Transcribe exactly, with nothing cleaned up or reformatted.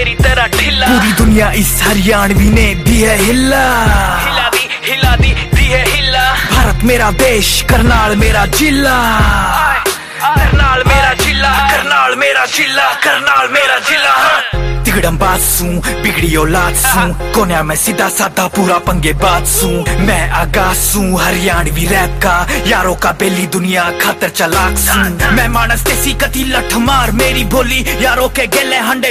तेरी तरह ढिला। पूरी दुनिया इस हरियाणवी ने दी है हिला, हिला दी हिला दी दी है हिला। भारत मेरा देश, करनाल मेरा जिला, करनाल मेरा जिला, करनाल मेरा जिला, करनाल मेरा जिला। तिगड़म बात सू, बिगड़ी औलाद सू, कोन्या मैं सीधा साधा पूरा पंगे बात सू। मैं आगाज सू हरियाणवी रैप का, यारों का बेली दुनिया खातर चलाक सू। मैं मानस तेसी कती लठ मार, मेरी बोली यारों के गेले हंडे